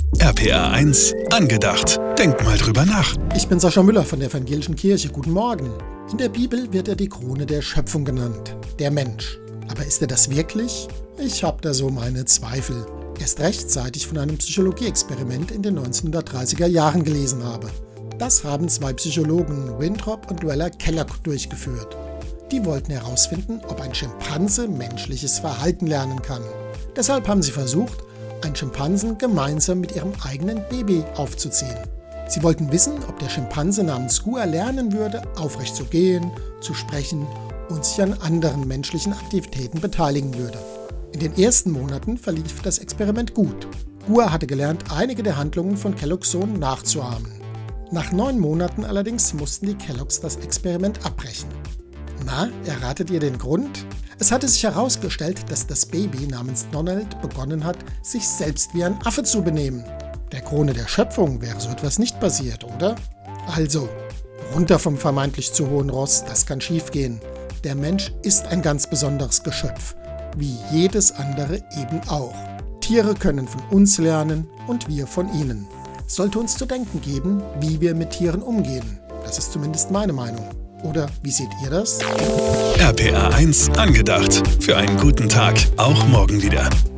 RPR 1 angedacht. Denk mal drüber nach. Ich bin Sascha Müller von der Evangelischen Kirche. Guten Morgen. In der Bibel wird er die Krone der Schöpfung genannt, der Mensch. Aber ist er das wirklich? Ich habe da so meine Zweifel. Erst rechtzeitig von einem Psychologie-Experiment in den 1930er Jahren gelesen habe. Das haben zwei Psychologen, Winthrop und Weller Kellogg, durchgeführt. Die wollten herausfinden, ob ein Schimpanse menschliches Verhalten lernen kann. Deshalb haben sie versucht, einen Schimpansen gemeinsam mit ihrem eigenen Baby aufzuziehen. Sie wollten wissen, ob der Schimpanse namens Gua lernen würde, aufrecht zu gehen, zu sprechen und sich an anderen menschlichen Aktivitäten beteiligen würde. In den ersten Monaten verlief das Experiment gut. Gua hatte gelernt, einige der Handlungen von Kelloggs Sohn nachzuahmen. Nach 9 Monaten allerdings mussten die Kelloggs das Experiment abbrechen. Na, erratet ihr den Grund? Es hatte sich herausgestellt, dass das Baby namens Donald begonnen hat, sich selbst wie ein Affe zu benehmen. Der Krone der Schöpfung wäre so etwas nicht passiert, oder? Also, runter vom vermeintlich zu hohen Ross, das kann schiefgehen. Der Mensch ist ein ganz besonderes Geschöpf, wie jedes andere eben auch. Tiere können von uns lernen und wir von ihnen. Es sollte uns zu denken geben, wie wir mit Tieren umgehen. Das ist zumindest meine Meinung. Oder wie seht ihr das? RPR 1 angedacht. Für einen guten Tag, auch morgen wieder.